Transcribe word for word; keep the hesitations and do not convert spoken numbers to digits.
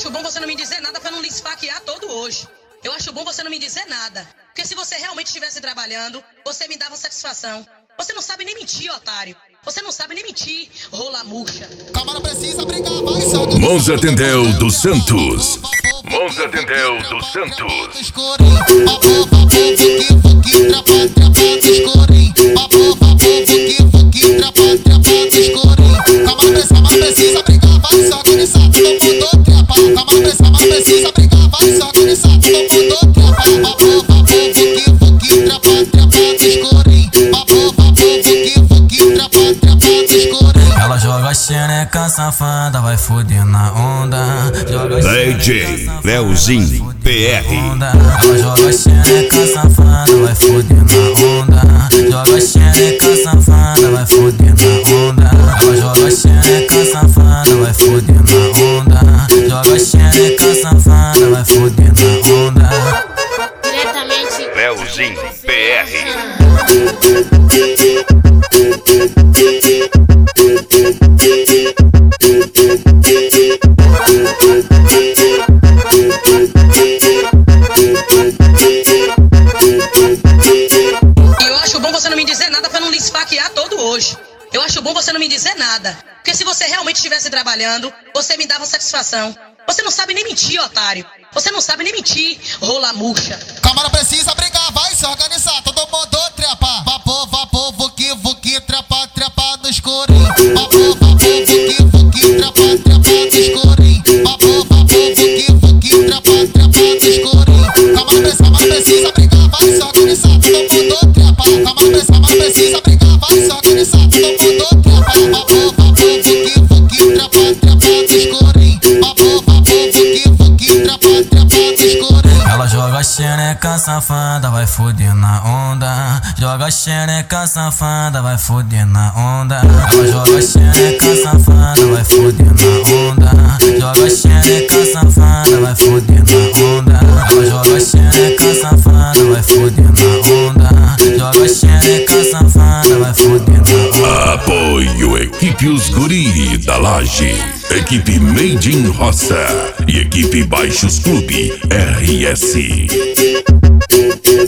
acho bom você não me dizer nada pra não lhe esfaquear todo hoje. Eu acho bom você não me dizer nada. Porque se você realmente estivesse trabalhando, você me dava satisfação. Você não sabe nem mentir, otário. Você não sabe nem mentir, rola murcha. Calma, não precisa brigar, vai só. Monza Tendel dos Santos. Monza Tendel dos Santos. Ela joga xereca safada, vai foder na onda. Joga D J Leozinho P R. Ela joga xereca safada, vai foder na onda. Joga xereca safada, vai foder na onda. Ela joga xereca safada, vai foder na onda. Joga xereca safada, vai foder na onda. Diretamente Leozinho P R. E eu acho bom você não me dizer nada pra não lhe esfaquear todo hoje. Eu acho bom você não me dizer nada. Porque se você realmente estivesse trabalhando, você me dava satisfação. Você não sabe nem mentir, otário. Você não sabe nem mentir, rola murcha. Calma, não precisa brigar, vai se organizar, todo mundo trepa. Vapor, vapor, vuki, vuki, trepa, trepa no escurinho. Vapor, vapor, vuki, vuki, trepa, trepa no escurinho. Vapor, vapor, vuki, vuki, trepa, trepa no escurinho. Calma, não precisa, não precisa brigar, vai se organizar, todo mundo trepa. Calma, não precisa, não precisa brigar, vai se organizar, todo mundo trepa. Vapor, vapor, vuki, vuki, trepa, trepa no escurinho. Vapor, vapor, vuki, vuki, trepa, trepa no escurinho. Ela joga xereca safada, vai foder na onda. Joga xereca safada, vai foder na onda. Ela joga xereca safada, vai foder na onda. Joga xereca safada, vai foder na onda. Ela joga xereca safada, vai foder na onda. Joga xereca safada, vai foder na onda. Apoio Equipe Os Guri da Laje, Equipe Made in Roça e Equipe Baixos Clube R S.